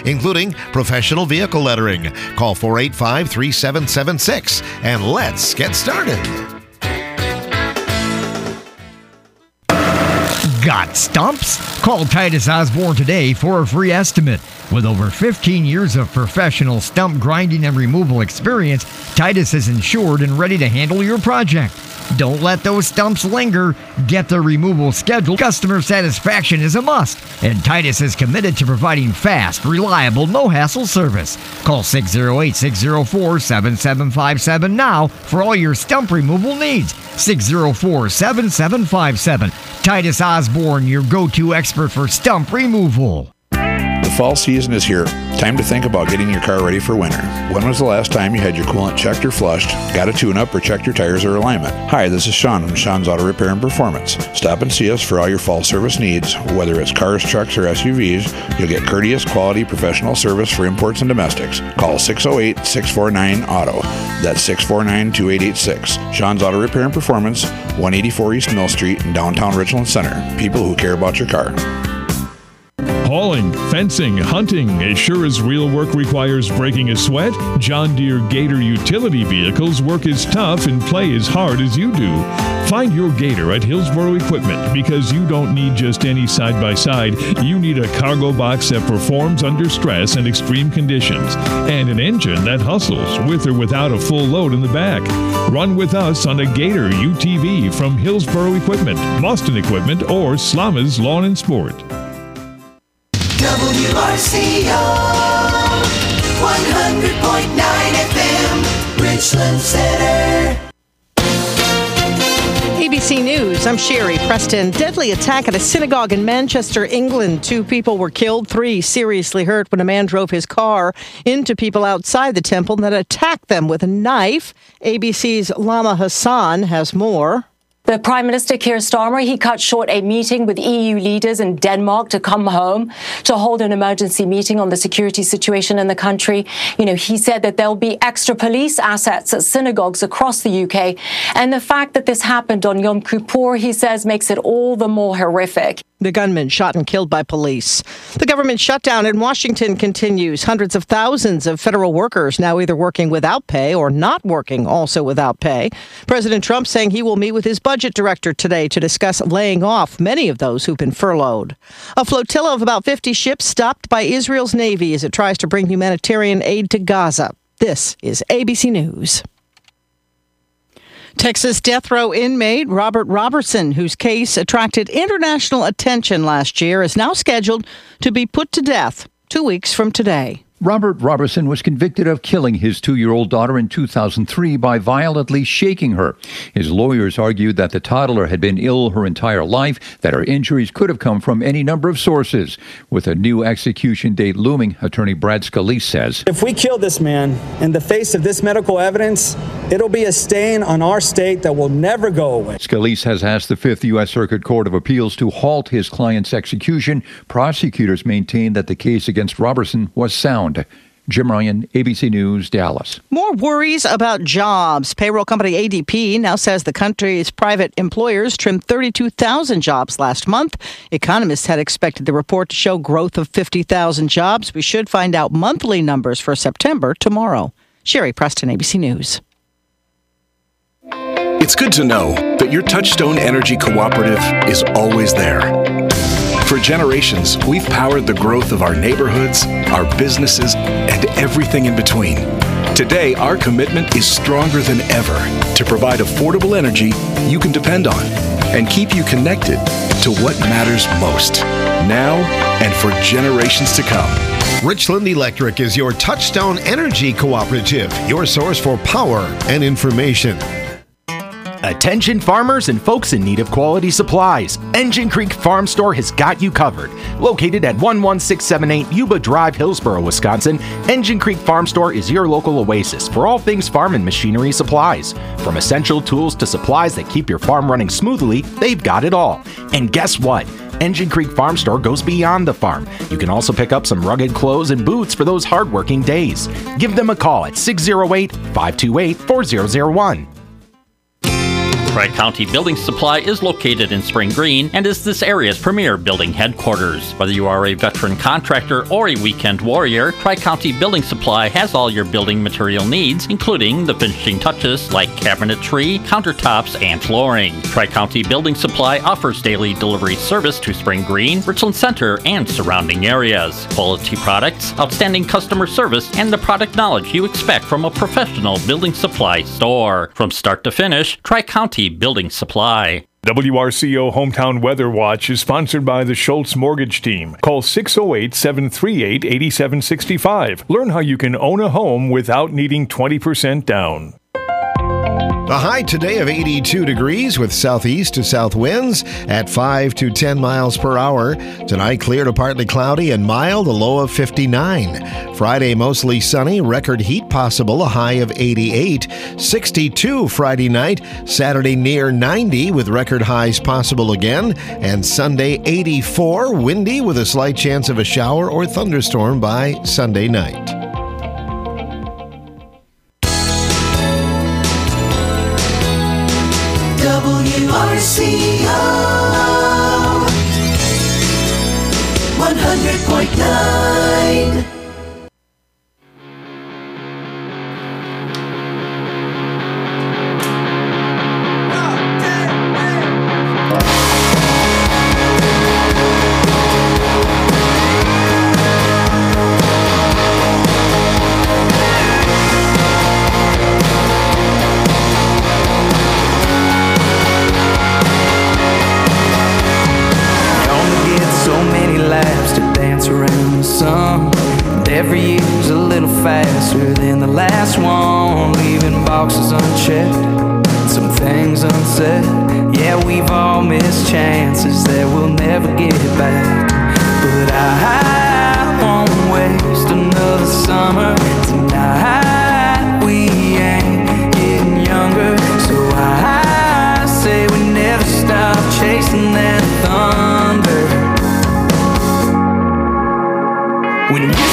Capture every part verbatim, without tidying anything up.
including professional vehicle lettering. Call four eight five, three seven seven six and let's get started. Got stumps? Call Titus Osborne today for a free estimate. With over fifteen years of professional stump grinding and removal experience, Titus is insured and ready to handle your project. Don't let those stumps linger. Get the removal scheduled. Customer satisfaction is a must, and Titus is committed to providing fast, reliable, no-hassle service. Call six oh eight, six oh four, seven seven five seven now for all your stump removal needs. six oh four, seven seven five seven. Titus Osborne, your go-to expert for stump removal. The fall season is here. Time to think about getting your car ready for winter. When was the last time you had your coolant checked or flushed, got a tune-up, or checked your tires or alignment? Hi, this is Sean from Sean's Auto Repair and Performance. Stop and see us for all your fall service needs. Whether it's cars, trucks, or S U Vs, you'll get courteous, quality, professional service for imports and domestics. Call six oh eight, six four nine, auto. That's six four nine, two eight eight six. Sean's Auto Repair and Performance, one eighty-four East Mill Street in downtown Richland Center. People who care about your car. Hauling, fencing, hunting, as sure as real work requires breaking a sweat, John Deere Gator utility vehicles work as tough and play as hard as you do. Find your Gator at Hillsboro Equipment, because you don't need just any side-by-side. You need a cargo box that performs under stress and extreme conditions, and an engine that hustles with or without a full load in the back. Run with us on a Gator U T V from Hillsboro Equipment, Boston Equipment, or Slama's Lawn and Sport. W R C O one hundred point nine F M, Richland Center. A B C News, I'm Sherry Preston. Deadly attack at a synagogue in Manchester, England. Two people were killed, three seriously hurt when a man drove his car into people outside the temple and then attacked them with a knife. A B C's Lama Hassan has more. The Prime Minister, Keir Starmer, he cut short a meeting with E U leaders in Denmark to come home to hold an emergency meeting on the security situation in the country. You know, he said that there'll be extra police assets at synagogues across the U K. And the fact that this happened on Yom Kippur, he says, makes it all the more horrific. The gunman shot and killed by police. The government shutdown in Washington continues. Hundreds of thousands of federal workers now either working without pay or not working, also without pay. President Trump saying he will meet with his budget director today to discuss laying off many of those who've been furloughed. A flotilla of about fifty ships stopped by Israel's Navy as it tries to bring humanitarian aid to Gaza. This is A B C News. Texas death row inmate Robert Robertson, whose case attracted international attention last year, is now scheduled to be put to death two weeks from today. Robert Robertson was convicted of killing his two-year-old daughter in two thousand three by violently shaking her. His lawyers argued that the toddler had been ill her entire life, that her injuries could have come from any number of sources. With a new execution date looming, attorney Brad Scalise says, if we kill this man in the face of this medical evidence, it'll be a stain on our state that will never go away. Scalise has asked the Fifth U S Circuit Court of Appeals to halt his client's execution. Prosecutors maintain that the case against Robertson was sound. Jim Ryan, A B C News, Dallas. More worries about jobs. Payroll company A D P now says the country's private employers trimmed thirty-two thousand jobs last month. Economists had expected the report to show growth of fifty thousand jobs. We should find out monthly numbers for September tomorrow. Sherry Preston, A B C News. It's good to know that your Touchstone Energy Cooperative is always there. For generations, we've powered the growth of our neighborhoods, our businesses, and everything in between. Today, our commitment is stronger than ever to provide affordable energy you can depend on and keep you connected to what matters most, now and for generations to come. Richland Electric is your Touchstone Energy Cooperative, your source for power and information. Attention farmers and folks in need of quality supplies. Engine Creek Farm Store has got you covered. Located at one one six seven eight Yuba Drive, Hillsboro, Wisconsin, Engine Creek Farm Store is your local oasis for all things farm and machinery supplies. From essential tools to supplies that keep your farm running smoothly, they've got it all. And guess what? Engine Creek Farm Store goes beyond the farm. You can also pick up some rugged clothes and boots for those hardworking days. Give them a call at six oh eight, five two eight, four oh oh one. Tri-County Building Supply is located in Spring Green and is this area's premier building headquarters. Whether you are a veteran contractor or a weekend warrior, Tri-County Building Supply has all your building material needs, including the finishing touches like cabinetry, countertops, and flooring. Tri-County Building Supply offers daily delivery service to Spring Green, Richland Center, and surrounding areas. Quality products, outstanding customer service, and the product knowledge you expect from a professional building supply store. From start to finish, Tri-County Building Supply. W R C O Hometown Weather Watch is sponsored by the Schultz Mortgage Team. Call six oh eight, seven three eight, eight seven six five. Learn how you can own a home without needing twenty percent down. A high today of eighty-two degrees with southeast to south winds at five to ten miles per hour. Tonight, clear to partly cloudy and mild, a low of fifty-nine. Friday, mostly sunny, record heat possible, a high of eighty-eight. sixty-two Friday night, Saturday near ninety with record highs possible again. And Sunday, eighty-four, windy with a slight chance of a shower or thunderstorm by Sunday night. W R C O one hundred point nine. Every year's a little faster than the last one, leaving boxes unchecked, some things unsaid. Yeah, we've all missed chances that we'll never get back, but I won't waste another summer tonight. We ain't getting younger, so I say we never stop chasing that thunder. When you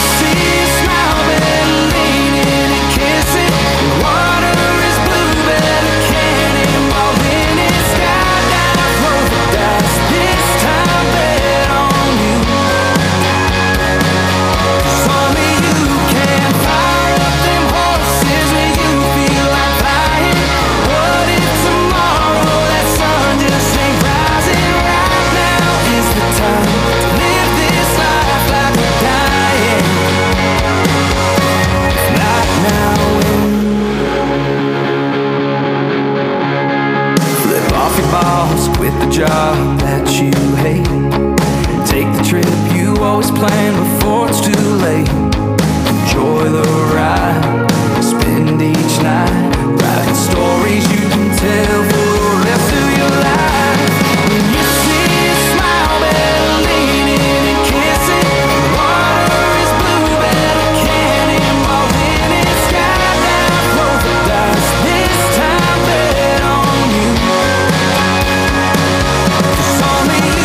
job that you hate, take the trip you always planned before it's too late. Enjoy the ride, spend each night writing stories you can tell for the rest of your life. When you see a smile, better lean in and kiss it. The water is blue, better cannonball in it. Skydive, roll the dice, this time bet on you. Only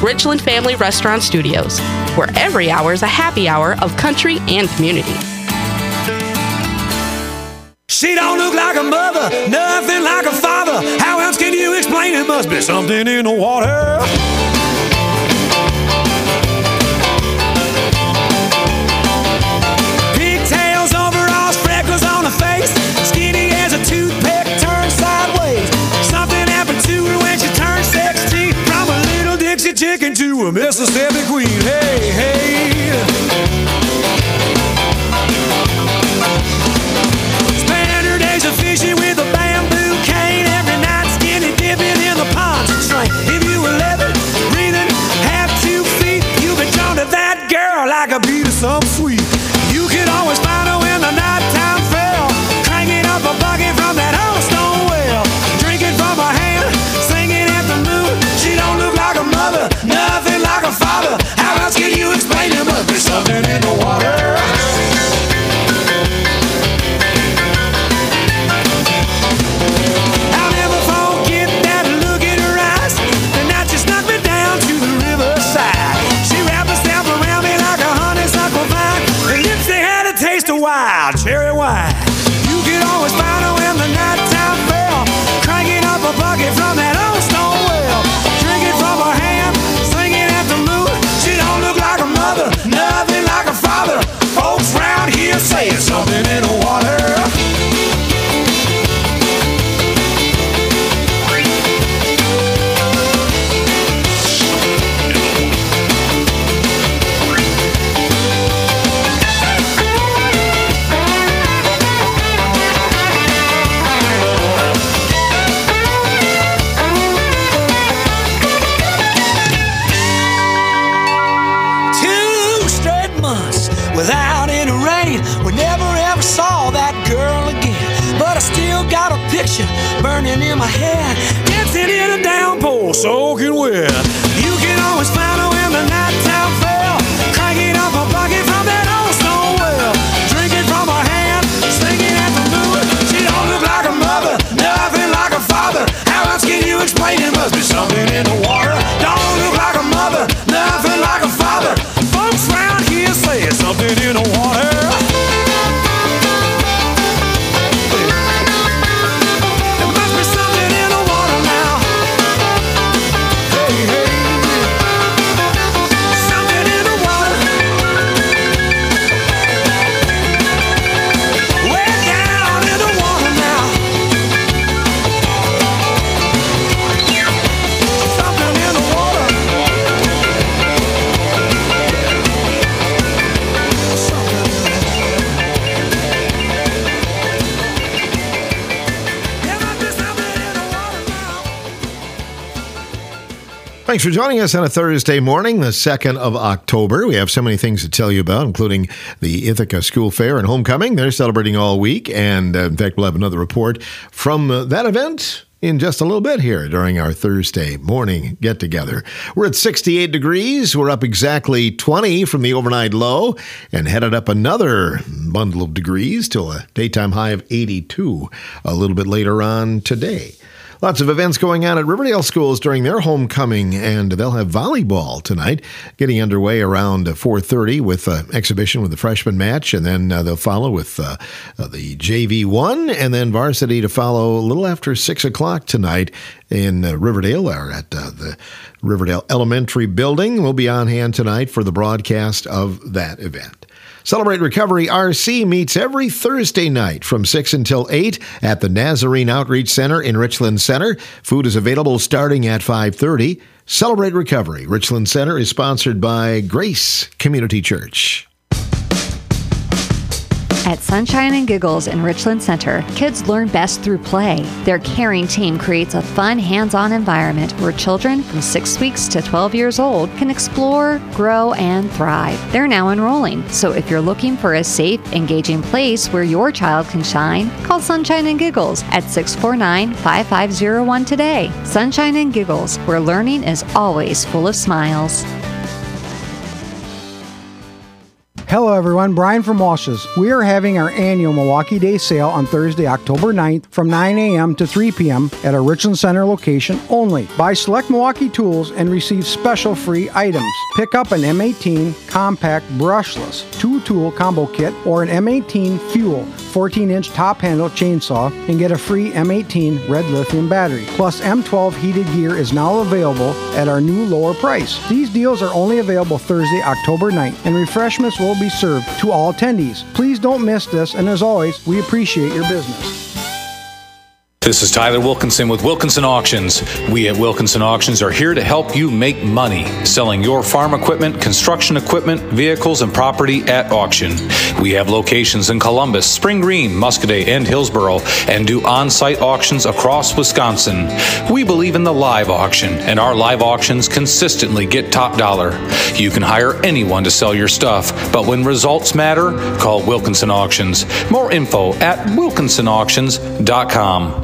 Richland Family Restaurant Studios, where every hour is a happy hour of country and community. She don't look like a mother, nothing like a father. How else can you explain it? Must be something in the water. Pigtails, overalls, freckles on her face, skinny as a toothpick turned sideways. Something happened to her when she turned sixteen, from a little Dixie chicken to a Mississippi queen. Hey, hey. Fishing with a bamboo cane every night, skinny dipping in the ponds and train. If you were living, breathing, have two feet, you'd be drawn to that girl like a beat of some sweet. You could always find her when the nighttime fell, cranking up a bucket from that old stone well, drinking from her hand, singing at the moon. She don't look like a mother, nothing like a father. How else can you explain it? Must be something in the water. Wild cherry wine. You could always find her when the nighttime fell, cranking up a bucket from that old stone well, drinking from her hand, singing at the moon. She don't look like a mother, nothing like a father. Folks round here saying something in the water. Without any rain, we never ever saw that girl again. But I still got a picture burning in my head, dancing in a downpour, soaking wet. You can always find her when the nighttime fell, cranking up a bucket from that old stone well, drinking from her hand, singing at the moon. She don't look like a mother, nothing like a father. How else can you explain it? Must be something in the water. Don't look like a mother, nothing like a father. Folks round here say something in the water. There must be something in the water now. Hey, hey. Something in the water. Way down in the water now. Something in the water. Thanks for joining us on a Thursday morning, the second of October. We have so many things to tell you about, including the Ithaca School Fair and Homecoming. They're celebrating all week, and uh, in fact, we'll have another report from uh, that event in just a little bit here during our Thursday morning get-together. We're at sixty-eight degrees. We're up exactly twenty from the overnight low and headed up another bundle of degrees till a daytime high of eighty-two a little bit later on today. Lots of events going on at Riverdale schools during their homecoming, and they'll have volleyball tonight, getting underway around four thirty with an exhibition with the freshman match, and then uh, they'll follow with uh, uh, the J V one, and then varsity to follow a little after six o'clock tonight in uh, Riverdale, or at uh, the Riverdale Elementary Building. We'll be on hand tonight for the broadcast of that event. Celebrate Recovery R C meets every Thursday night from six until eight at the Nazarene Outreach Center in Richland Center. Food is available starting at five thirty. Celebrate Recovery Richland Center is sponsored by Grace Community Church. At Sunshine and Giggles in Richland Center, kids learn best through play. Their caring team creates a fun, hands-on environment where children from six weeks to twelve years old can explore, grow, and thrive. They're now enrolling, so if you're looking for a safe, engaging place where your child can shine, call Sunshine and Giggles at six four nine, five five zero one today. Sunshine and Giggles, where learning is always full of smiles. Hello everyone, Brian from Walsh's. We are having our annual Milwaukee Day sale on Thursday, October ninth from nine a.m. to three p.m. at our Richland Center location only. Buy select Milwaukee tools and receive special free items. Pick up an M eighteen compact brushless two-tool combo kit or an M eighteen Fuel fourteen-inch top handle chainsaw and get a free M eighteen red lithium battery. Plus M twelve heated gear is now available at our new lower price. These deals are only available Thursday, October ninth, and refreshments will be served to all attendees. Please don't miss this, and as always, we appreciate your business. This is Tyler Wilkinson with Wilkinson Auctions. We at Wilkinson Auctions are here to help you make money selling your farm equipment, construction equipment, vehicles, and property at auction. We have locations in Columbus, Spring Green, Muscoda, and Hillsboro, and do on-site auctions across Wisconsin. We believe in the live auction, and our live auctions consistently get top dollar. You can hire anyone to sell your stuff, but when results matter, call Wilkinson Auctions. More info at wilkinson auctions dot com.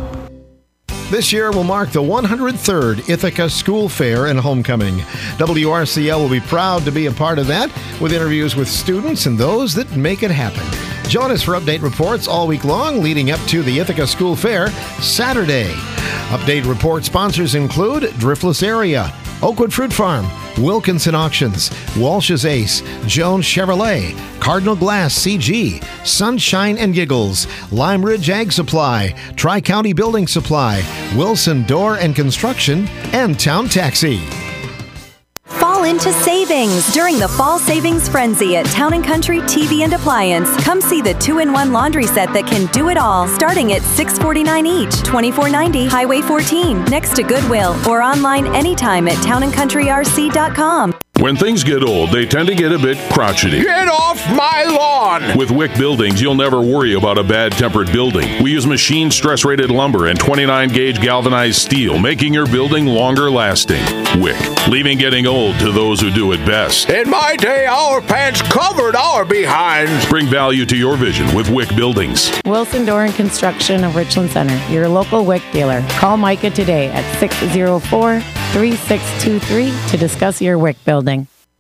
This year will mark the one hundred third Ithaca School Fair and Homecoming. W R C L will be proud to be a part of that with interviews with students and those that make it happen. Join us for update reports all week long leading up to the Ithaca School Fair Saturday. Update report sponsors include Driftless Area, Oakwood Fruit Farm, Wilkinson Auctions, Walsh's Ace, Jones Chevrolet, Cardinal Glass C G, Sunshine and Giggles, Lime Ridge Ag Supply, Tri-County Building Supply, Wilson Door and Construction, and Town Taxi. Fall into savings during the Fall Savings Frenzy at Town and Country T V and Appliance. Come see the two in one laundry set that can do it all, starting at six forty-nine each, twenty-four ninety, Highway fourteen, next to Goodwill, or online anytime at town and country r c dot com. When things get old, they tend to get a bit crotchety. Get off my lawn! With Wick Buildings, you'll never worry about a bad-tempered building. We use machine stress-rated lumber and twenty-nine gauge galvanized steel, making your building longer lasting. Wick, leaving getting old to those who do it best. In my day, our pants covered our behinds. Bring value to your vision with Wick Buildings. Wilson Door and Construction of Richland Center, your local Wick dealer. Call Micah today at six oh four, three six two three to discuss your Wick building.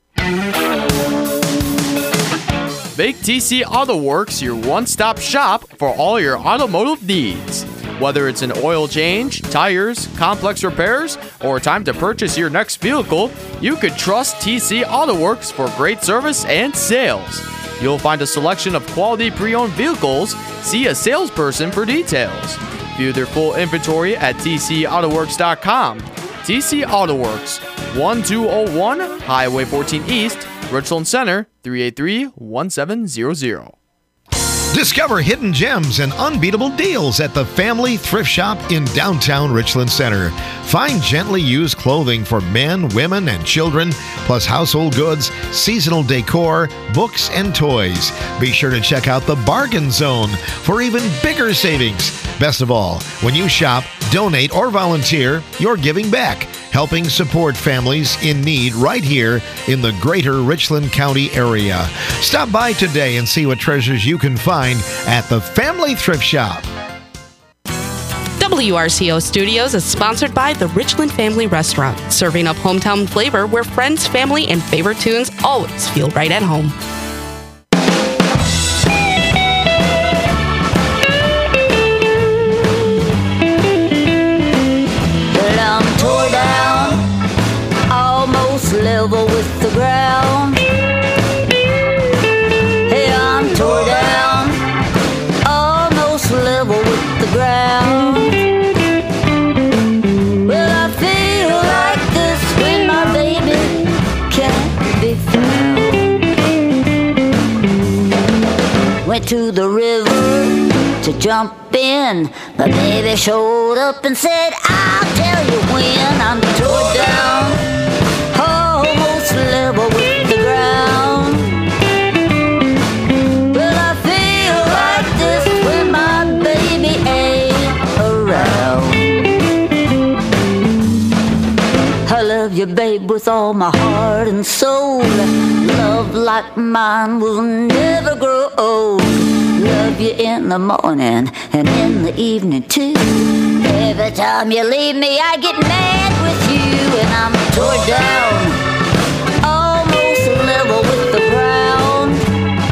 Make T C Auto Works your one-stop shop for all your automotive needs. Whether it's an oil change, tires, complex repairs, or time to purchase your next vehicle, you can trust T C Auto Works for great service and sales. You'll find a selection of quality pre-owned vehicles. See a salesperson for details. View their full inventory at t c auto works dot com. T C Auto Works, one two oh one Highway fourteen East, Richland Center, three eight three, one seven zero zero. Discover hidden gems and unbeatable deals at the Family Thrift Shop in downtown Richland Center. Find gently used clothing for men, women, and children, plus household goods, seasonal decor, books, and toys. Be sure to check out the Bargain Zone for even bigger savings. Best of all, when you shop, donate, or volunteer, you're giving back, helping support families in need right here in the greater Richland County area. Stop by today and see what treasures you can find at the Family Thrift Shop. W R C O Studios is sponsored by the Richland Family Restaurant, serving up hometown flavor where friends, family, and favorite tunes always feel right at home. Well, I'm tore down, almost level with the ground. Hey, I'm tore down, almost level with the ground. Well, I feel like this when my baby can't be found. Went to the river to jump in. My baby showed up and said, I'll tell you when. I'm tore down, almost level with the ground. Well, I feel like this when my baby ain't around. I love you, babe, with all my heart and soul. Love like mine will never grow old. Love you in the morning and in the evening too. Every time you leave me, I get mad with you. And I'm tore down, almost level with the ground.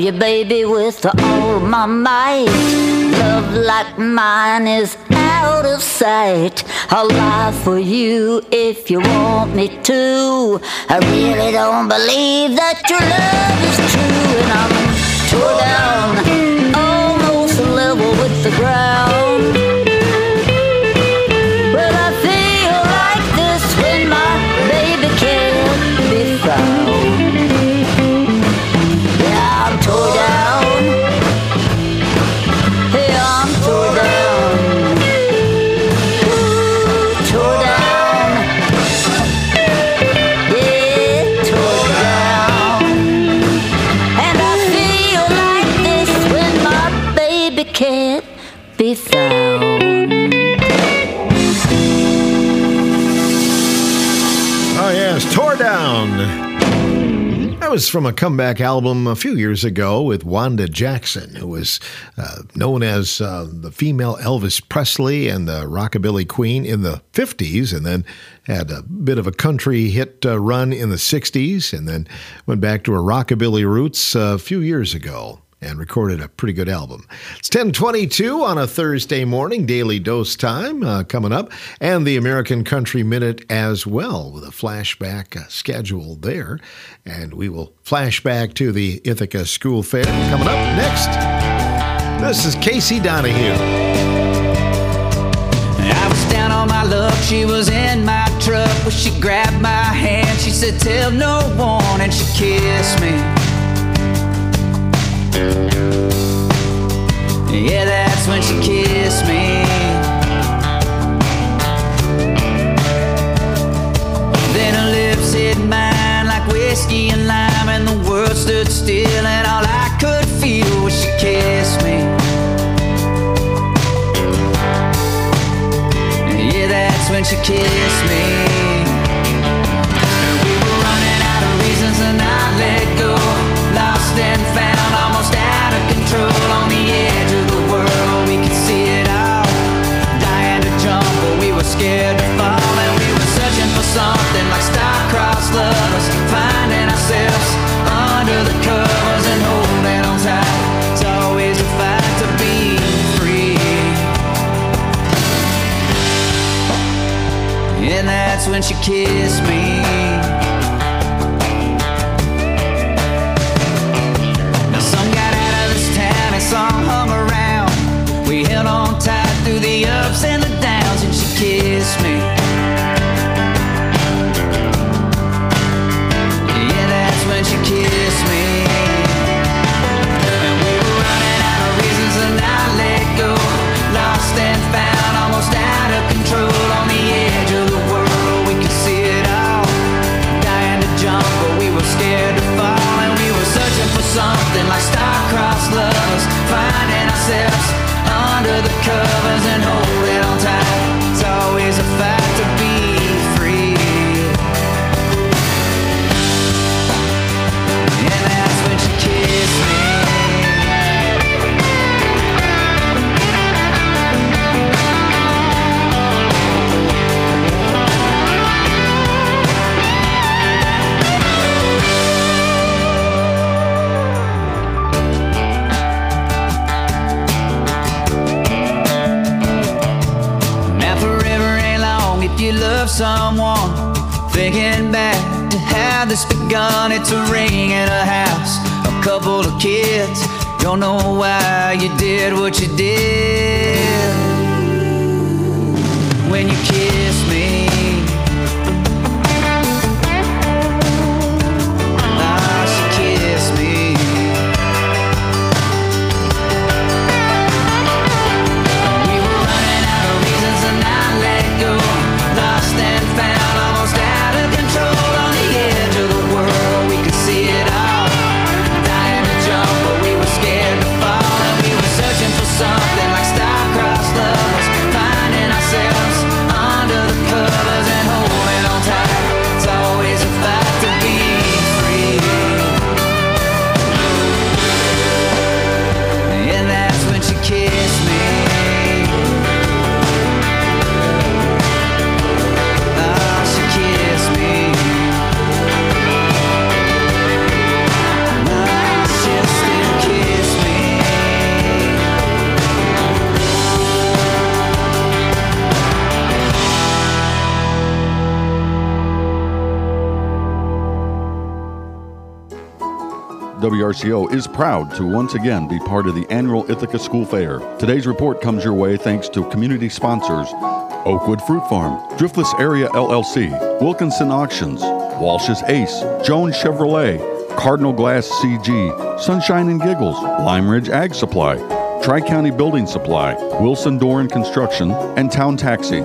you, baby, with all my might. Love like mine is out of sight. I'll lie for you if you want me to. I really don't believe that your love is true. And I'm tore down, almost level with the ground. But I feel like this when my baby can't be found. Yeah, I'm tore down. Yeah, I'm tore down. Ooh, tore down. Yeah, tore down. And I feel like this when my baby can't be found. Oh, yes, Tore Down. That was from a comeback album a few years ago with Wanda Jackson, who was uh, known as uh, the female Elvis Presley and the rockabilly queen in the fifties, and then had a bit of a country hit uh, run in the sixties, and then went back to her rockabilly roots uh, a few years ago and recorded a pretty good album. It's ten twenty-two on a Thursday morning, Daily Dose time uh, coming up, and the American Country Minute as well, with a flashback uh, schedule there. And we will flash back to the Ithaca School Fair coming up next. This is Casey Donahue. I was down on my luck, she was in my truck, but she grabbed my hand, she said, tell no one, and she kissed me. Yeah, that's when she kissed me. Then her lips hit mine like whiskey and lime, and the world stood still, and all I could feel was she kissed me. Yeah, that's when she kissed me. And we were running out of reasons and I let go. Lost and found, almost out of control. On the edge of the world, we could see it all. Dying to jump, but we were scared to fall. And we were searching for something like star-crossed lovers, finding ourselves under the covers and holding on tight. It's always a fight to be free. And that's when she kissed me. Some hung around. We held on tight through the ups and the downs, and she kissed me. Yeah, that's when she kissed me. And we were running out of reasons and I let go. Lost and found, almost out of control. On the edge of the world, we could see it all. Dying to jump, but we were scared to fall. And we were searching for something like star-crossed lovers, finding ourselves under the covers and holding on tight. It's always a fight to be free. And that's when she kissed me. You love someone, thinking back to how this begun. It's a ring in a house, a couple of kids. Don't know why you did what you did. When you kissed me, ah, she kissed me. We were running out of reasons and I let go. Lost and found, almost out of control. On the edge of the world, we could see it all. Dying to jump, but we were scared to fall. And we were searching for something like star-crossed lovers, finding ourselves under the cover W R C O is proud to once again be part of the annual Ithaca School Fair. Today's report comes your way thanks to community sponsors Oakwood Fruit Farm, Driftless Area L L C, Wilkinson Auctions, Walsh's Ace, Jones Chevrolet, Cardinal Glass C G, Sunshine and Giggles, Lime Ridge Ag Supply, Tri-County Building Supply, Wilson Door and Construction, and Town Taxi.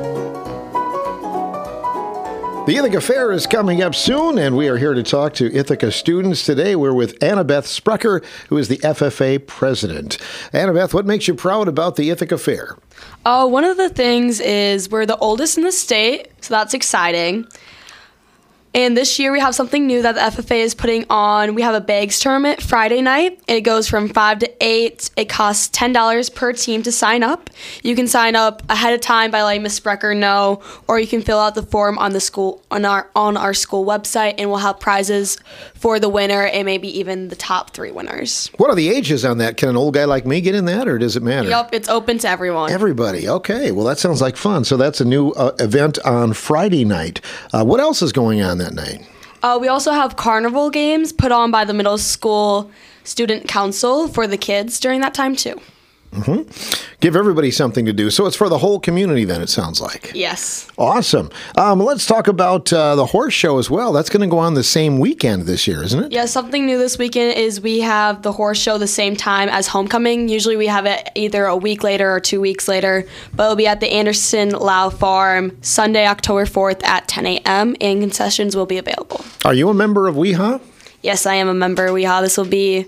The Ithaca Fair is coming up soon, and we are here to talk to Ithaca students today. We're with Annabeth Sprecher, who is the F F A president. Annabeth, what makes you proud about the Ithaca Fair? Uh, one of the things is we're the oldest in the state, so that's exciting. And this year we have something new that the F F A is putting on. We have a bags tournament Friday night. It goes from five to eight. It costs ten dollars per team to sign up. You can sign up ahead of time by letting Miz Sprecher know, or you can fill out the form on the school on our on our school website, and we'll have prizes for the winner and maybe even the top three winners. What are the ages on that? Can an old guy like me get in that, or does it matter? Yep, it's open to everyone. Everybody. Okay. Well, that sounds like fun. So that's a new uh, event on Friday night. Uh, what else is going on that night? Uh, we also have carnival games put on by the middle school student council for the kids during that time too. Mm-hmm. Give everybody something to do. So it's for the whole community then, it sounds like. Yes. Awesome. Um, let's talk about uh, the horse show as well. That's going to go on the same weekend this year, isn't it? Yeah, something new this weekend is we have the horse show the same time as homecoming. Usually we have it either a week later or two weeks later, but it'll be at the Anderson Lau Farm Sunday, October fourth at ten a.m. and concessions will be available. Are you a member of W E H A? Yes, I am a member of W E H A. This will be...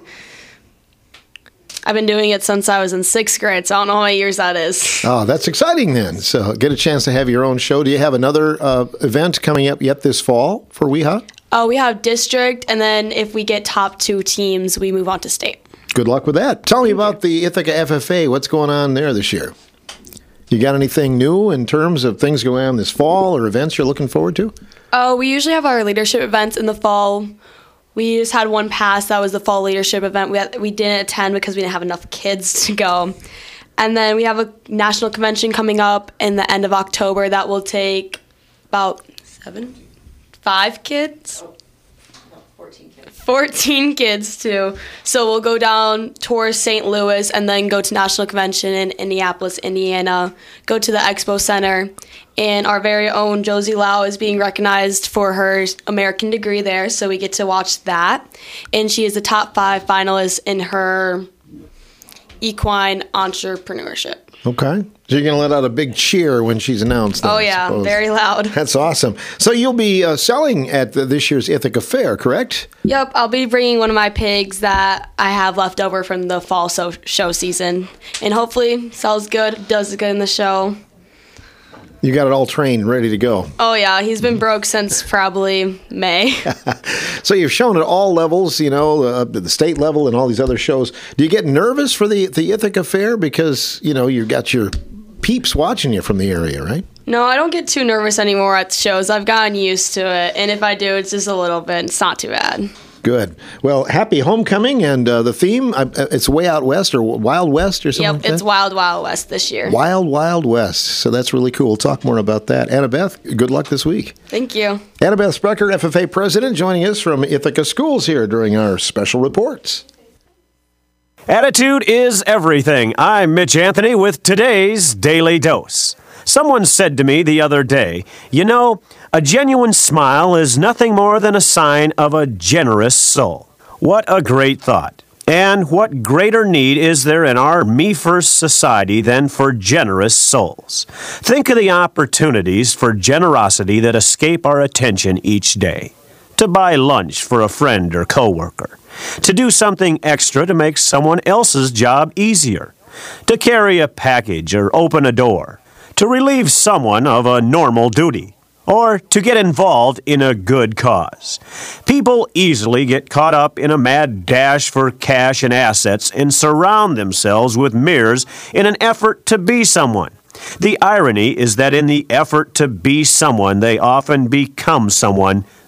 I've been doing it since I was in sixth grade, so I don't know how many years that is. Oh, that's exciting then. So get a chance to have your own show. Do you have another uh, event coming up yet this fall for W E H A? Oh, we have district, and then if we get top two teams, we move on to state. Good luck with that. Tell me about the Ithaca F F A. What's going on there this year? You got anything new in terms of things going on this fall or events you're looking forward to? Oh, we usually have our leadership events in the fall. We just had one pass. That was the fall leadership event. We had, we didn't attend because we didn't have enough kids to go. And then we have a national convention coming up in the end of October that will take about seven, five kids. fourteen kids too. So we'll go down towards Saint Louis and then go to National Convention in Indianapolis, Indiana, go to the Expo Center. And our very own Josie Lau is being recognized for her American degree there, so we get to watch that. And she is a top five finalist in her equine entrepreneurship. Okay. So you're going to let out a big cheer when she's announced that, Oh, yeah, very loud. That's awesome. So you'll be uh, selling at the, this year's Ithaca Fair, correct? Yep, I'll be bringing one of my pigs that I have left over from the fall so- show season. And hopefully sells good, does good in the show. You got it all trained, ready to go. Oh, yeah, he's been broke since probably May. So you've shown at all levels, you know, uh, the state level and all these other shows. Do you get nervous for the, the Ithaca Fair? Because, you know, you've got your peeps watching you from the area, right? No, I don't get too nervous anymore at shows. I've gotten used to it. And if I do, it's just a little bit. It's not too bad. Good. Well, happy homecoming, and uh, the theme, uh, it's Way Out West or Wild West or something Yep, like that? it's Wild Wild West this year. Wild Wild West. So that's really cool. We'll talk more about that. Annabeth, good luck this week. Thank you. Annabeth Sprecher, F F A president, joining us from Ithaca Schools here during our special reports. Attitude is everything. I'm Mitch Anthony with today's Daily Dose. Someone said to me the other day, you know, a genuine smile is nothing more than a sign of a generous soul. What a great thought. And what greater need is there in our me-first society than for generous souls? Think of the opportunities for generosity that escape our attention each day. To buy lunch for a friend or coworker. To do something extra to make someone else's job easier. To carry a package or open a door. To relieve someone of a normal duty, or to get involved in a good cause. People easily get caught up in a mad dash for cash and assets and surround themselves with mirrors in an effort to be someone. The irony is that in the effort to be someone, they often become someone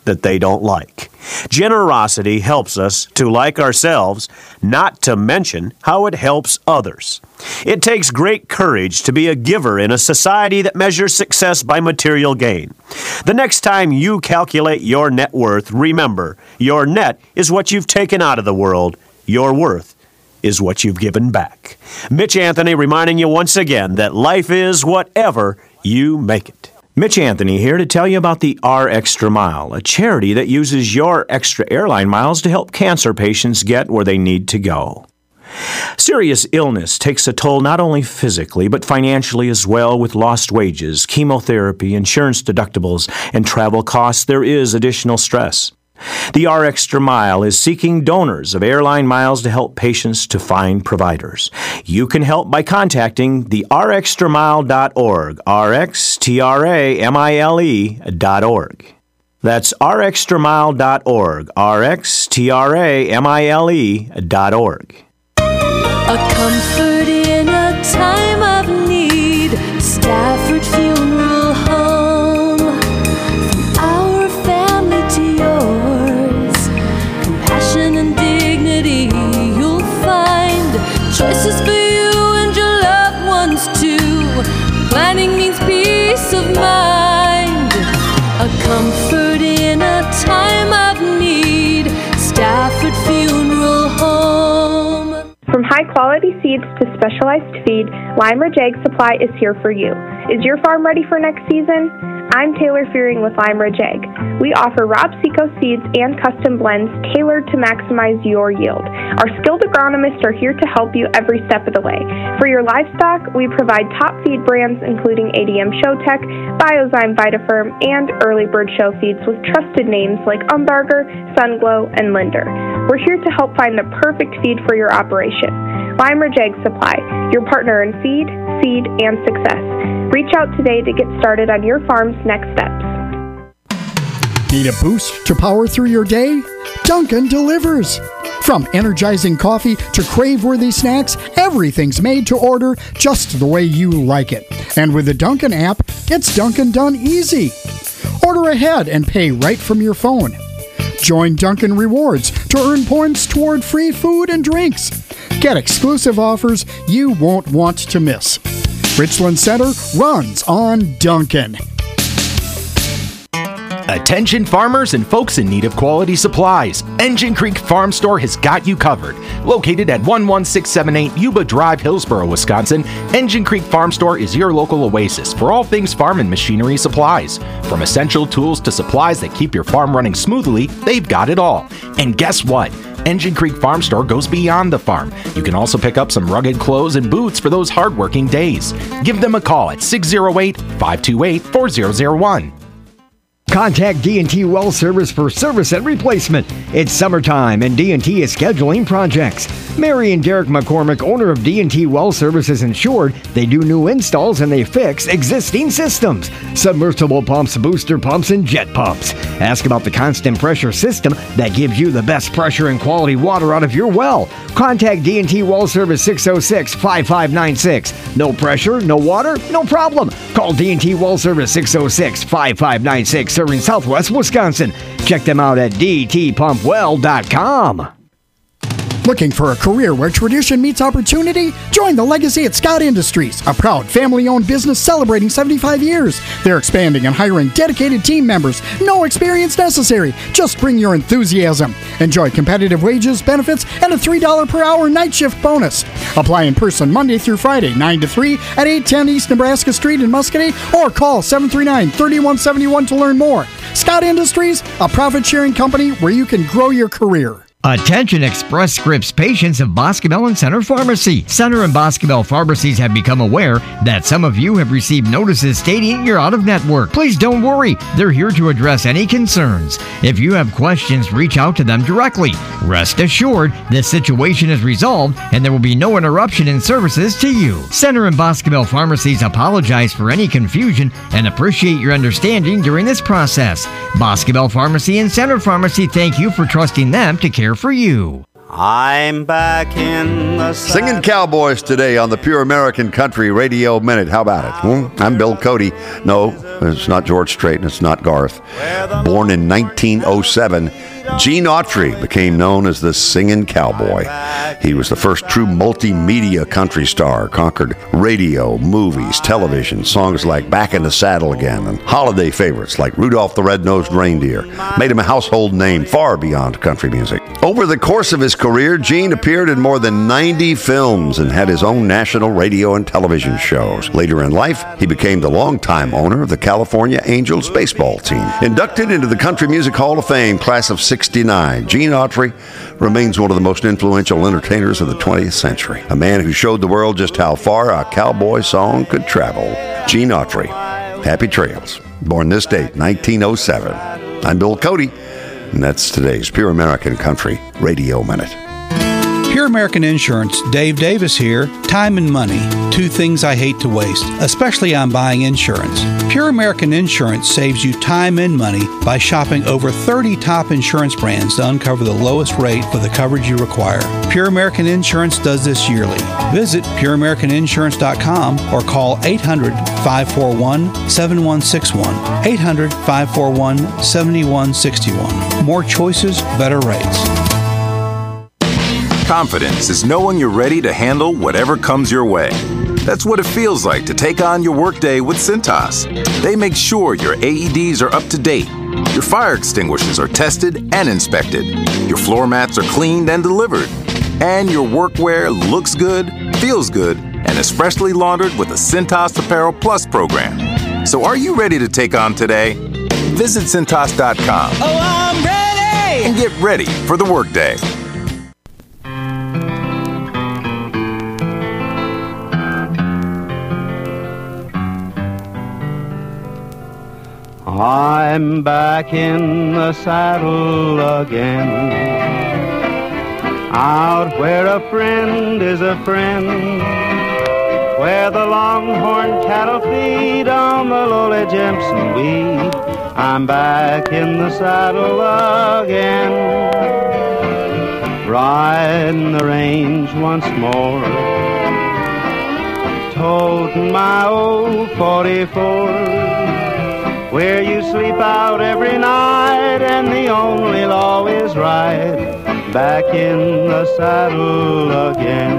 that they don't like. Generosity helps us to like ourselves, not to mention how it helps others. It takes great courage to be a giver in a society that measures success by material gain. The next time you calculate your net worth, remember, your net is what you've taken out of the world. Your worth is what you've given back. Mitch Anthony reminding you once again that life is whatever you make it. Mitch Anthony here to tell you about the R Extra Mile, a charity that uses your extra airline miles to help cancer patients get where they need to go. Serious illness takes a toll not only physically, but financially as well. With lost wages, chemotherapy, insurance deductibles, and travel costs, there is additional stress. The R Extra Mile is seeking donors of airline miles to help patients to find providers. You can help by contacting the r extra mile dot org, R X T R A M I L E dot org. That's r extra mile dot org, R X T R A M I L E dot org. A comfort in a time of need, Stafford Funeral Home. From our family to yours, compassion and dignity you'll find. Choices for you and your loved ones too. Planning means peace of mind. A comfort in a time of need, Stafford Funeral Home. From high-quality seeds to specialized feed, Lime Ridge Ag Supply is here for you. Is your farm ready for next season? I'm Taylor Fearing with Lime Ridge Ag. We offer Rob Seco seeds and custom blends tailored to maximize your yield. Our skilled agronomists are here to help you every step of the way. For your livestock, we provide top feed brands including A D M Showtech, Biozyme Vitaferm, and Early Bird Show feeds with trusted names like Umbarger, Sunglow, and Linder. We're here to help find the perfect feed for your operation. Lime Ridge Ag Supply, your partner in feed, seed, and success. Reach out today to get started on your farm's next steps. Need a boost to power through your day? Dunkin' delivers. From energizing coffee to crave-worthy snacks, everything's made to order just the way you like it. And with the Dunkin' app, it's Dunkin' done easy. Order ahead and pay right from your phone. Join Dunkin' Rewards to earn points toward free food and drinks. Get exclusive offers you won't want to miss. Richland Center runs on Dunkin'. Attention farmers and folks in need of quality supplies. Engine Creek Farm Store has got you covered. Located at one one six seven eight Yuba Drive, Hillsboro, Wisconsin, Engine Creek Farm Store is your local oasis for all things farm and machinery supplies. From essential tools to supplies that keep your farm running smoothly, they've got it all. And guess what? Engine Creek Farm Store goes beyond the farm. You can also pick up some rugged clothes and boots for those hardworking days. Give them a call at six oh eight, five two eight, four oh oh one. Contact D and T Well Service for service and replacement. It's summertime and D and T is scheduling projects. Mary and Derek McCormick, owner of D and T Well Service, is insured. They do new installs and they fix existing systems. Submersible pumps, booster pumps, and jet pumps. Ask about the constant pressure system that gives you the best pressure and quality water out of your well. Contact D and T Well Service six oh six, five five nine six. No pressure, no water, no problem. Call D and T Well Service six oh six, five five nine six, serving Southwest Wisconsin. Check them out at d t pump well dot com. Looking for a career where tradition meets opportunity? Join the Legacy at Scott Industries, a proud family-owned business celebrating seventy-five years. They're expanding and hiring dedicated team members. No experience necessary. Just bring your enthusiasm. Enjoy competitive wages, benefits, and a three dollars per hour night shift bonus. Apply in person Monday through Friday, nine to three at eight ten East Nebraska Street in Muscatine, or call seven three nine, three one seven one to learn more. Scott Industries, a profit-sharing company where you can grow your career. Attention Express Scripts patients of Boscobel and Center Pharmacy. Center and Boscobel pharmacies have become aware that some of you have received notices stating you're out of network. Please don't worry. They're here to address any concerns. If you have questions, reach out to them directly. Rest assured, this situation is resolved and there will be no interruption in services to you. Center and Boscobel pharmacies apologize for any confusion and appreciate your understanding during this process. Boscobel Pharmacy and Center Pharmacy thank you for trusting them to care for you. I'm back in the Singing Cowboys today on the Pure American Country Radio Minute. How about it? Hmm? I'm Bill Cody. No, it's not George Strait and it's not Garth. Born in nineteen oh seven, Gene Autry became known as the Singing Cowboy. He was the first true multimedia country star, conquered radio, movies, television, songs like Back in the Saddle Again, and holiday favorites like Rudolph the Red-Nosed Reindeer. Made him a household name far beyond country music. Over the course of his career, Gene appeared in more than ninety films and had his own national radio and television shows. Later in life, he became the longtime owner of the California Angels baseball team. Inducted into the Country Music Hall of Fame, class of sixty-nine, Gene Autry remains one of the most influential entertainers of the twentieth century. A man who showed the world just how far a cowboy song could travel. Gene Autry. Happy trails. Born this date, nineteen oh seven. I'm Bill Cody, and that's today's Pure American Country Radio Minute. Pure American Insurance, Dave Davis here. Time and money, two things I hate to waste, especially on buying insurance. Pure American Insurance saves you time and money by shopping over thirty top insurance brands to uncover the lowest rate for the coverage you require. Pure American Insurance does this yearly. Visit pure american insurance dot com or call eight hundred, five four one, seven one six one. eight hundred, five four one, seven one six one. More choices, better rates. Confidence is knowing you're ready to handle whatever comes your way. That's what it feels like to take on your workday with Cintas. They make sure your A E Ds are up to date, your fire extinguishers are tested and inspected, your floor mats are cleaned and delivered, and your workwear looks good, feels good, and is freshly laundered with the Cintas Apparel Plus program. So are you ready to take on today? Visit Cintas dot com. Oh, I'm ready! And get ready for the workday. I'm back in the saddle again, out where a friend is a friend, where the longhorn cattle feed on the lowly Jimson weed. I'm back in the saddle again, riding the range once more, toting my old forty-four. Where you sleep out every night and the only law is right. Back in the saddle again.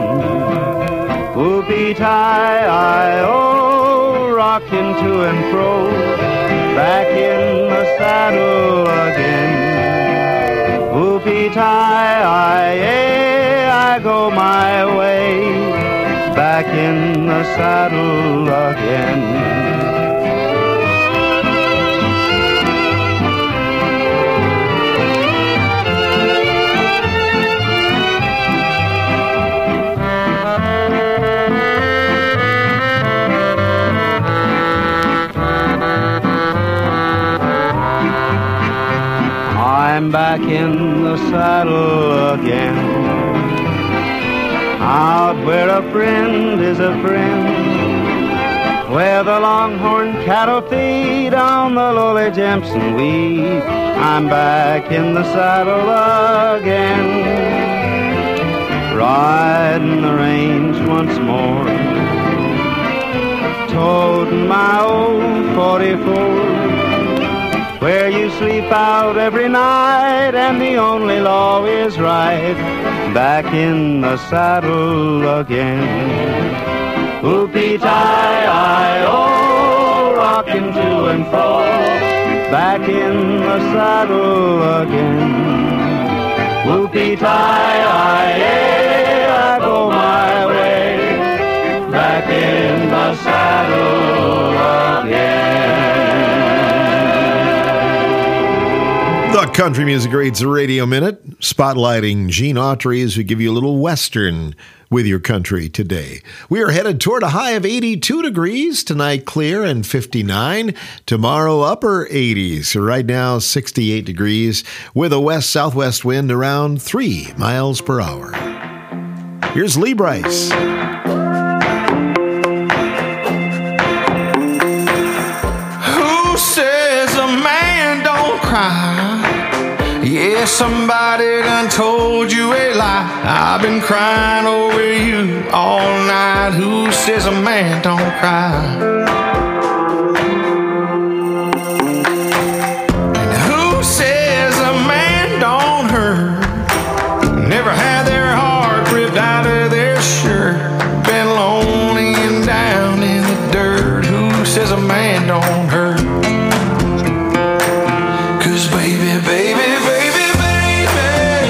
Whoopee-tie-I-oh, rocking to and fro. Back in the saddle again. Whoopee-tie-I-eh, I go my way. Back in the saddle again. I'm back in the saddle again, out where a friend is a friend, where the longhorn cattle feed on the lowly Jimson weed. I'm back in the saddle again, riding the range once more, toting my old forty-four. Where you sleep out every night and the only law is right. Back in the saddle again. Whoopee-tie-I-oh, rocking to and fro. Back in the saddle again. Whoopee-tie-I-eh, I go my way. Back in the saddle again. The Country Music Greats Radio Minute, spotlighting Gene Autry as we give you a little Western with your country today. We are headed toward a high of eighty-two degrees, tonight clear and fifty-nine, tomorrow upper eighties. So right now sixty-eight degrees with a west-southwest wind around three miles per hour. Here's Lee Brice. Who says a man don't cry? Yeah, Unless somebody done told you a lie. I've been crying over you all night. Who says a man don't cry? And who says a man don't hurt? Never had their heart ripped out of their shirt. Been lonely and down in the dirt. Who says a man don't hurt? Cause baby, baby, baby, baby,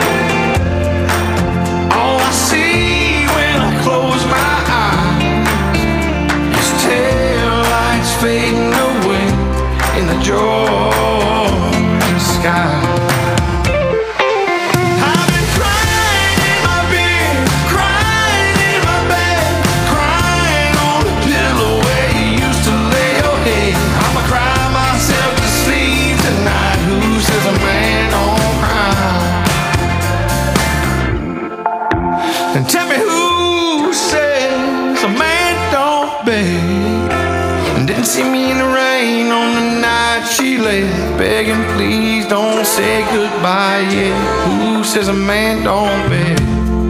all I see when I close my eyes is taillights fading away in the Georgia sky. And tell me who says a man don't beg, and didn't see me in the rain on the night she lay begging, please don't say goodbye yet. Who says a man don't beg?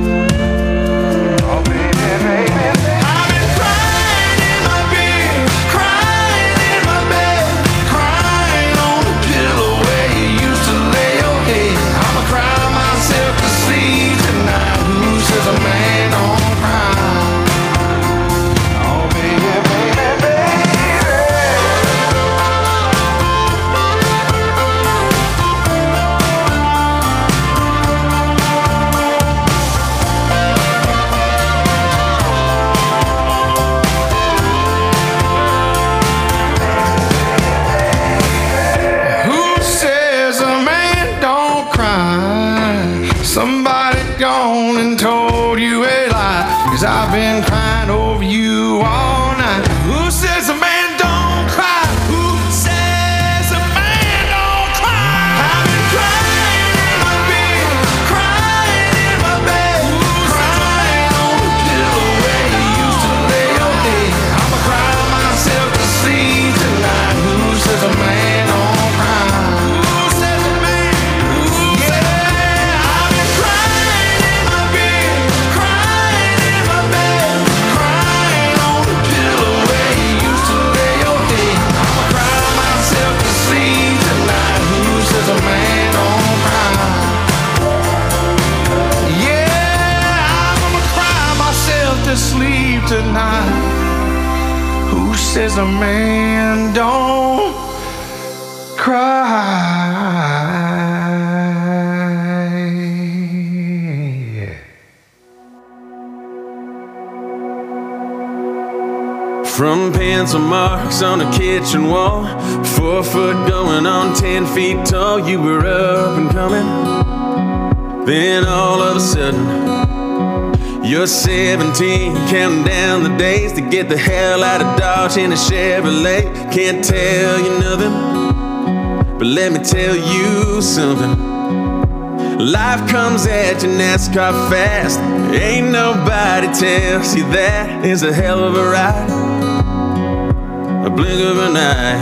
Oh, baby, baby, baby. I've been crying in my bed, crying in my bed, crying on the pillow where you used to lay your head. I'ma cry myself to sleep tonight. Who says a man don't cry? Oh, baby, baby, baby. Who says a man don't cry? Somebody gone and told you a lie. Cause I've been crying over you all night. Who says a man don't cry? Who says a man don't cry? I've been crying in my bed, crying in my bed, crying on the pillow where you used to lay your head. I'ma cry myself to sleep tonight. Who says a man don't cry? Who says a man? Who yeah, I've been crying in my bed, crying in my bed, crying on the pillow where you used to lay your head. I'ma cry myself to sleep tonight. Who says a man don't cry? Yeah, I'm gonna cry myself to sleep tonight. Who says a man don't cry? From pencil marks on the kitchen wall, four foot going on ten feet tall, you were up and coming. Then all of a sudden, you're seventeen, counting down the days to get the hell out of Dodge in a Chevrolet. Can't tell you nothing, but let me tell you something. Life comes at you NASCAR fast. Ain't nobody tells you that is a hell of a ride. A blink of an eye.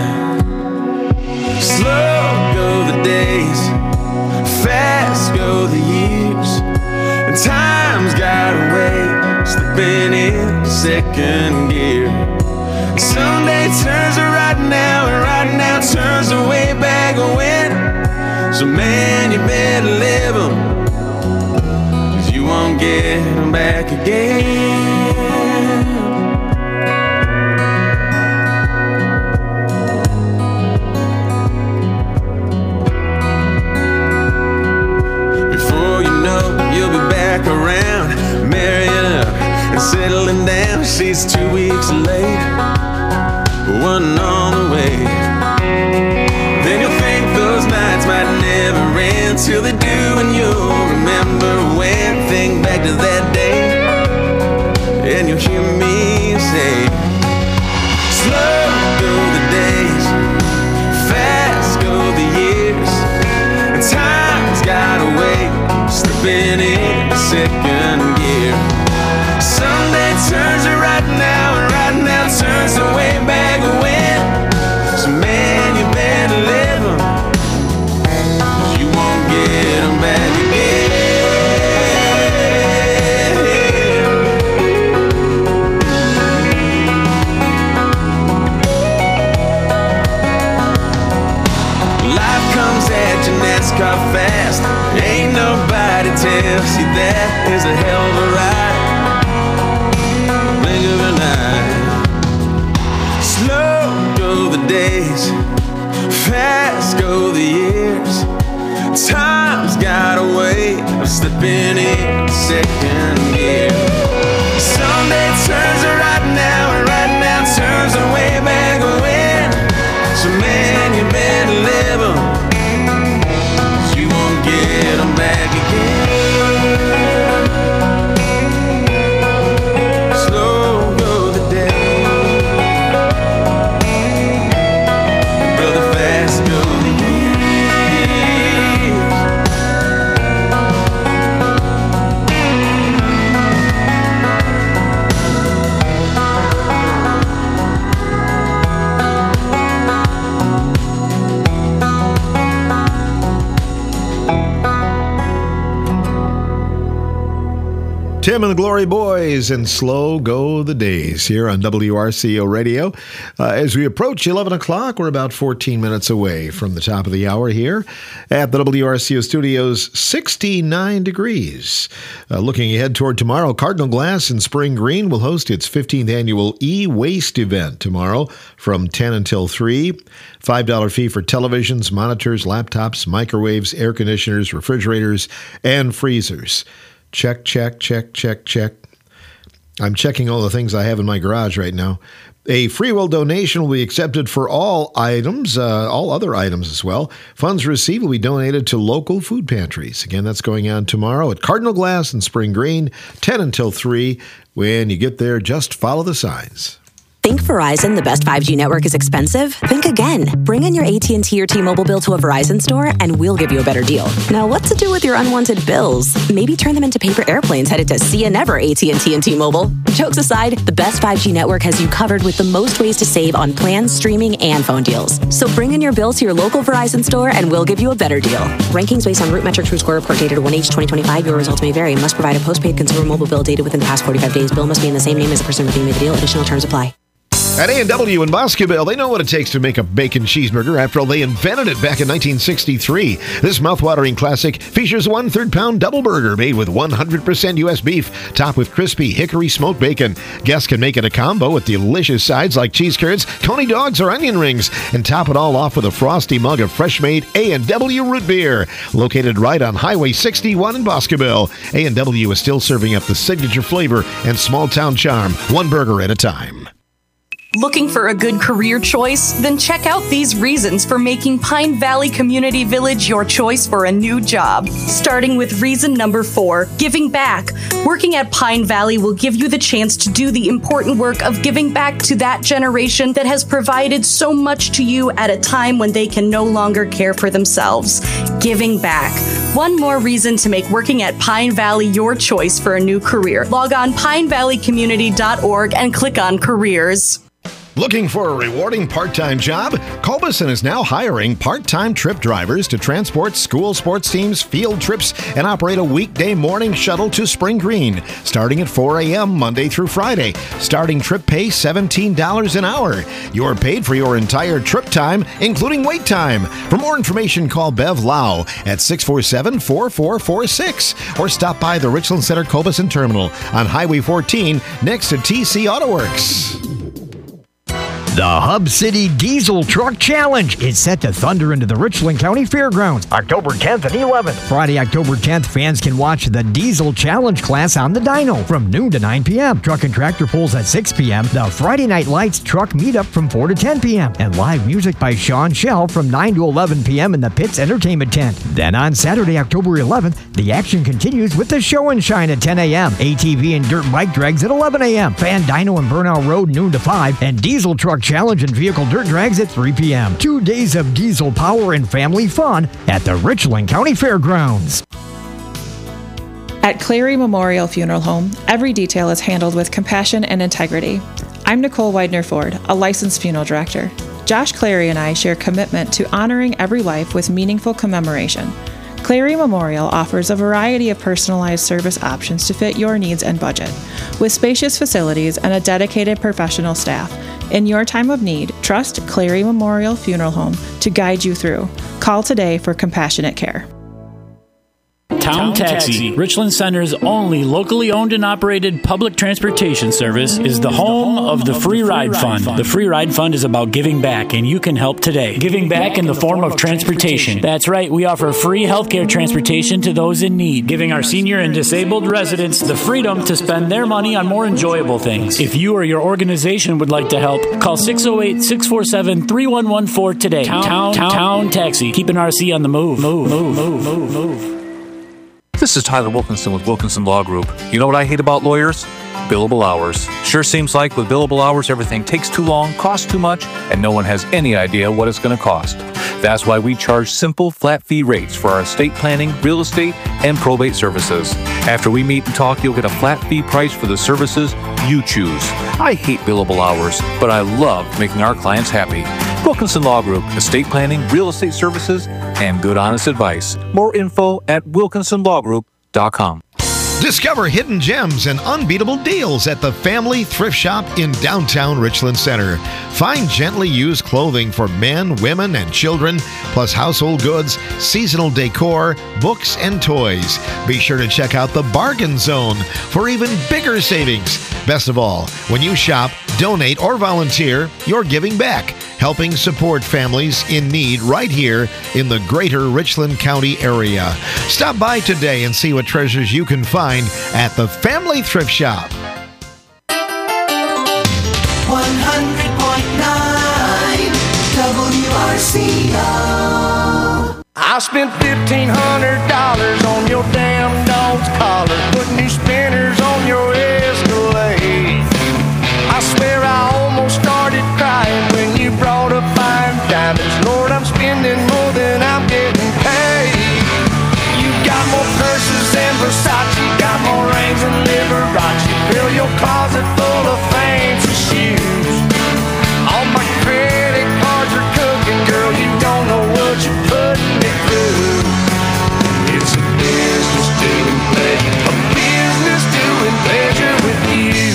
Slow go the days, fast go the years, and time's got a way of slipping in second gear. Someday turns to right now, and right now turns to way back when. So man, you better live 'em, 'cause you won't get 'em back again. Before you know, you'll be back around, marrying up and settling down. She's two weeks late, one on the way. Then you'll think those nights might never end, till they do, and you'll remember when. Think back to that day, and you'll hear me say, slow go the days, fast go the years, and time's got a way of slipping in second gear. Someday turns to right now, and right now turns to way back when. So man, you better live 'em, 'cause you won't get that is a hell of a ride. Blink of an eye. Slow go the days, fast go the years. Time's got a way of slipping in second gear. Someday turns to right now, and right now turns to way back when. So man, you better live 'em, 'cause you won't get 'em back again. Slow go the day, brother, fast go the years. Tim and the Glory Boys and Slow Go the Days here on W R C O Radio. Uh, as we approach eleven o'clock, we're about fourteen minutes away from the top of the hour here at the W R C O studios, sixty-nine degrees. Uh, looking ahead toward tomorrow, Cardinal Glass in Spring Green will host its fifteenth annual e-waste event tomorrow from ten until three. five dollars fee for televisions, monitors, laptops, microwaves, air conditioners, refrigerators, and freezers. Check, check, check, check, check. I'm checking all the things I have in my garage right now. A free will donation will be accepted for all items, uh, all other items as well. Funds received will be donated to local food pantries. Again, that's going on tomorrow at Cardinal Glass in Spring Green, ten until three. When you get there, just follow the signs. Think Verizon, the best five G network, is expensive? Think again. Bring in your A T and T or T-Mobile bill to a Verizon store and we'll give you a better deal. Now, what to do with your unwanted bills? Maybe turn them into paper airplanes headed to See Ya Never A T and T and T-Mobile. Jokes aside, the best five G network has you covered with the most ways to save on plans, streaming, and phone deals. So bring in your bill to your local Verizon store and we'll give you a better deal. Rankings based on Root Metrics Root Score report dated one H twenty twenty-five. Your results may vary. Must provide a postpaid consumer mobile bill dated within the past forty-five days. Bill must be in the same name as the person redeeming the deal. Additional terms apply. At A and W in Boscoville, they know what it takes to make a bacon cheeseburger. After all, they invented it back in nineteen sixty-three. This mouthwatering classic features a one-third pound double burger made with one hundred percent U S beef, topped with crispy hickory smoked bacon. Guests can make it a combo with delicious sides like cheese curds, coney dogs, or onion rings, and top it all off with a frosty mug of fresh-made A and W root beer. Located right on Highway sixty-one in Boscoville, A and W is still serving up the signature flavor and small-town charm, one burger at a time. Looking for a good career choice? Then check out these reasons for making Pine Valley Community Village your choice for a new job. Starting with reason number four, giving back. Working at Pine Valley will give you the chance to do the important work of giving back to that generation that has provided so much to you at a time when they can no longer care for themselves. Giving back. One more reason to make working at Pine Valley your choice for a new career. Log on pine valley community dot org and click on careers. Looking for a rewarding part-time job? Culberson is now hiring part-time trip drivers to transport school sports teams, field trips, and operate a weekday morning shuttle to Spring Green, starting at four a.m. Monday through Friday. Starting trip pay seventeen dollars an hour. You're paid for your entire trip time, including wait time. For more information, call Bev Lau at six four seven, four four four six or stop by the Richland Center Culberson Terminal on Highway fourteen next to T C Auto Works. The Hub City Diesel Truck Challenge is set to thunder into the Richland County Fairgrounds October tenth and eleventh. Friday, October tenth, fans can watch the Diesel Challenge class on the dyno from noon to nine p.m. Truck and tractor pulls at six p.m. The Friday Night Lights Truck Meetup from four to ten p.m. And live music by Sean Shell from nine to eleven p.m. in the Pitts Entertainment Tent. Then on Saturday, October eleventh, the action continues with the Show and Shine at ten a.m. A T V and dirt bike drags at eleven a.m. Fan Dyno and Burnout Road noon to five. And Diesel Truck Challenge and Vehicle Dirt Drags at three p.m. Two days of diesel power and family fun at the Richland County Fairgrounds. At Clary Memorial Funeral Home, every detail is handled with compassion and integrity. I'm Nicole Widener-Ford, a licensed funeral director. Josh Clary and I share commitment to honoring every life with meaningful commemoration. Clary Memorial offers a variety of personalized service options to fit your needs and budget. With spacious facilities and a dedicated professional staff, in your time of need, trust Clary Memorial Funeral Home to guide you through. Call today for compassionate care. Town Taxi, Richland Center's only locally owned and operated public transportation service, is the home of the Free Ride Fund. The Free Ride Fund is about giving back, and you can help today. Giving back in the form of transportation. That's right, we offer free healthcare transportation to those in need, giving our senior and disabled residents the freedom to spend their money on more enjoyable things. If you or your organization would like to help, call six oh eight, six four seven, three one one four today. Town, Town, Town, Town Taxi. Keep an R C on the move. Move, move, move, move, move. This is Tyler Wilkinson with Wilkinson Law Group. You know what I hate about lawyers? Billable hours. Sure seems like with billable hours, everything takes too long, costs too much, and no one has any idea what it's going to cost. That's why we charge simple, flat fee rates for our estate planning, real estate, and probate services. After we meet and talk, you'll get a flat fee price for the services you choose. I hate billable hours, but I love making our clients happy. Wilkinson Law Group, estate planning, real estate services, and good honest advice. More info at wilkinson law group dot com. Discover hidden gems and unbeatable deals at the Family Thrift Shop in downtown Richland Center. Find gently used clothing for men, women, and children, plus household goods, seasonal decor, books, and toys. Be sure to check out the Bargain Zone for even bigger savings. Best of all, when you shop, donate, or volunteer, you're giving back, helping support families in need right here in the greater Richland County area. Stop by today and see what treasures you can find at the Family Thrift Shop. one hundred point nine W R C O. I spent fifteen hundred dollars on your damn dog's collar, put new spinners on your Escalade. I swear I almost started crying when you brought up fine diamonds. Lord, I'm spending more than I'm getting paid. You got more purses than Versace, got more rings than Liberace. Fill your closet full of fancy shoes. All my credit cards are cooking, girl, you don't know what you're putting me through. It's a business doing pleasure, a business doing pleasure with you.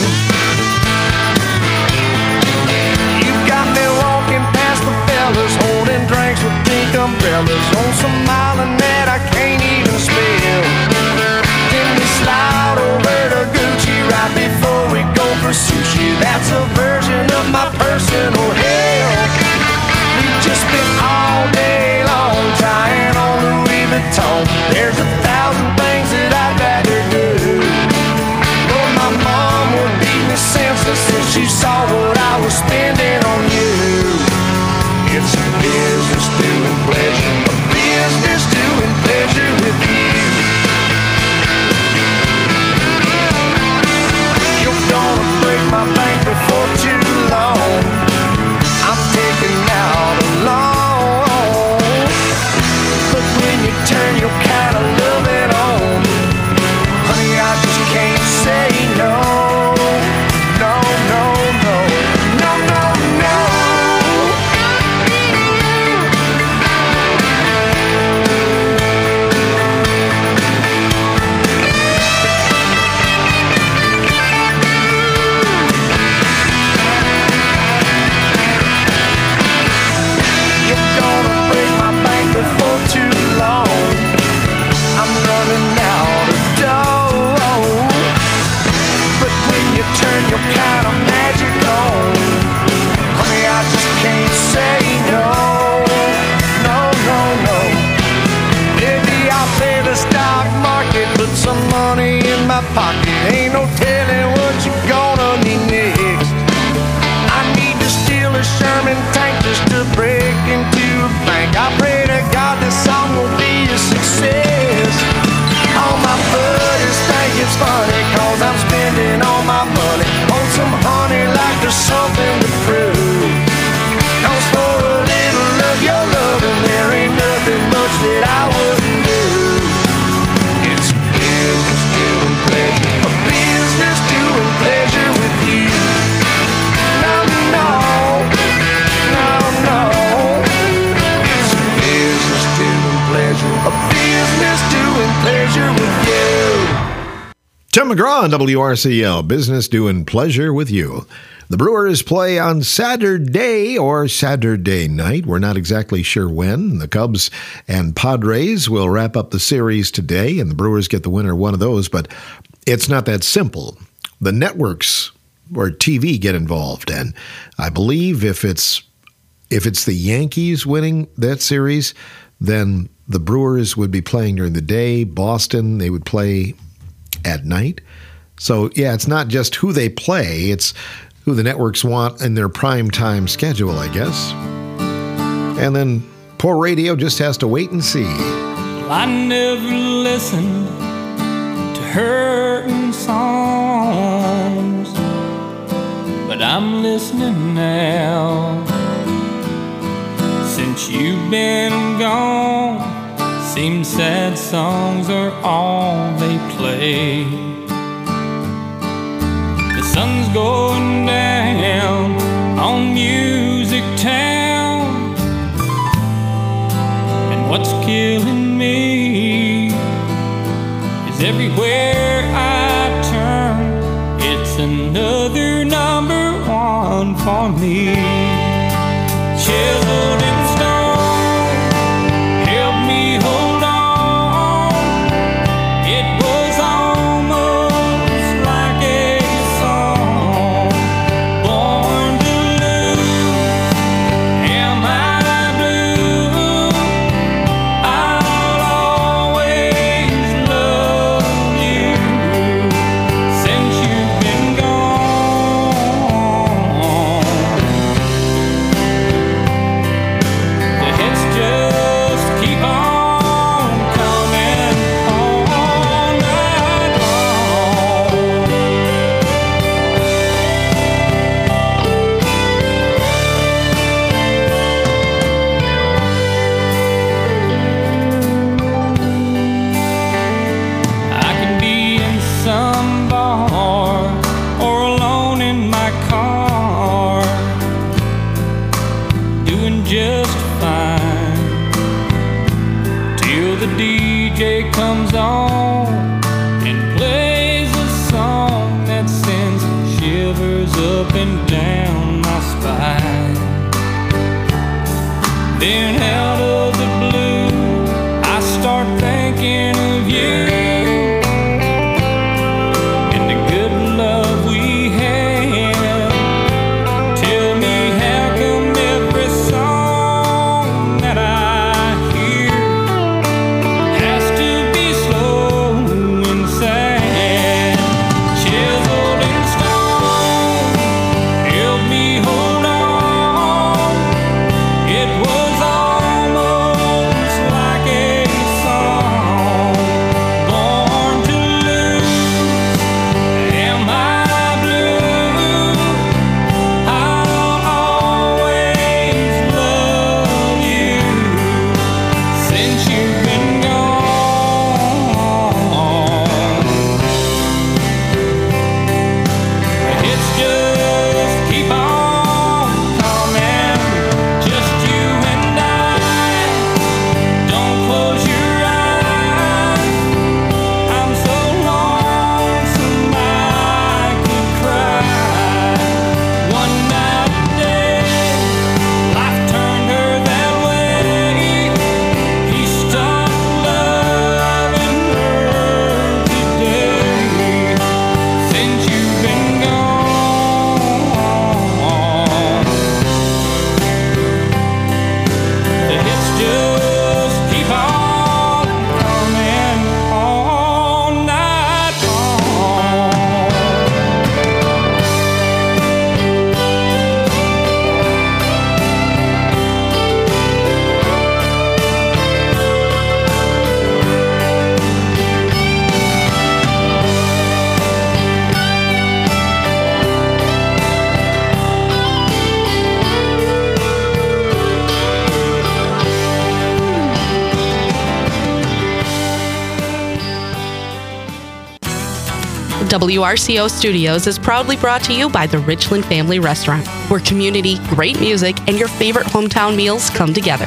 You got me walking past the fellas, holding drinks with pink umbrellas on some island that I can't even spell. Then we slide over to Gucci right before we go for sushi. That's a version of my personal hell. We just spent all day long trying on Louis Vuitton. There's a thousand things that I'd rather do. Lord, my mom would beat me senseless if she saw what I was spending on you. It's a business doing pleasure, a business doing pleasure with you. You're gonna break my bank before too long. I'm taking out a loan, but when you turn your kind of loving on, honey, I just can't say no. No, no, no, no, no, no. You're gonna break my bank before too long. I'm running out of dough, but when you turn your kind of magic on, honey, I just can't say no. No, no, no. Maybe I'll play the stock market, put some money in my pocket. Ain't no telling what you're gonna need next. I need to steal a Sherman tank just to break into a bank. I pray to God this song will be a success. All my buddies think it's funny, cause I'm spending all my money on some honey like there's something to prove. Cause for a little of your loving, there ain't nothing much that I wouldn't do. It's a business doing pleasure, a business doing pleasure with you. No, no, no, no. It's a business doing pleasure, a business doing pleasure with you. Tim McGraw on W R C L, business doing pleasure with you. The Brewers play on Saturday or Saturday night. We're not exactly sure when. The Cubs and Padres will wrap up the series today, and the Brewers get the winner of one of those, but it's not that simple. The networks or T V get involved, and I believe if it's if it's the Yankees winning that series, then the Brewers would be playing during the day. Boston, they would play at night. So, yeah, it's not just who they play, it's who the networks want in their prime time schedule, I guess. And then poor radio just has to wait and see. Well, I never listened to hurting songs, but I'm listening now. Since you've been gone, seems sad songs are all they play. The sun's going down on Music Town, and what's killing me is everywhere I turn, it's another number one for me. Chiseled in stone, help me hold on. It was almost like a song. Born to lose, am I blue? I'll always love you since you've been gone. The hits just keep on coming all night long. I can be in some bar or alone in my car, doing just fine till the D J comes on and plays a song that sends shivers up and down my spine. Then out of the blue, I start thinking of you and the good love we had. Tell me, how come every song that I hear has to be slow and sad? Chiseled in stone, help me hold on. It was almost like a song. Born to lose, am I blue? I'll always love you since you've been gone. The hits just keep on coming, just you and I. Don't close your eyes, I'm so lonesome I could cry. One night a day, life turned her that way. He stopped loving her today since you've been gone. The hits just keep on coming all night long. W R C O Studios is proudly brought to you by the Richland Family Restaurant, where community, great music, and your favorite hometown meals come together.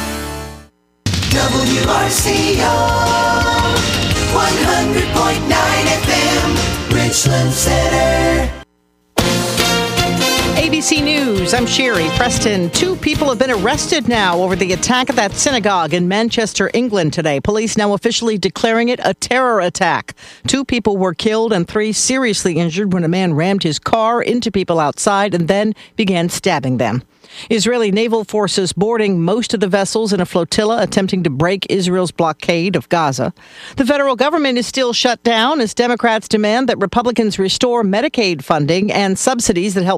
W R C O one hundred point nine F M, Richland Center. B C News, I'm Sherry Preston. Two people have been arrested now over the attack at that synagogue in Manchester, England today. Police now officially declaring it a terror attack. Two people were killed and three seriously injured when a man rammed his car into people outside and then began stabbing them. Israeli naval forces boarding most of the vessels in a flotilla attempting to break Israel's blockade of Gaza. The federal government is still shut down as Democrats demand that Republicans restore Medicaid funding and subsidies that help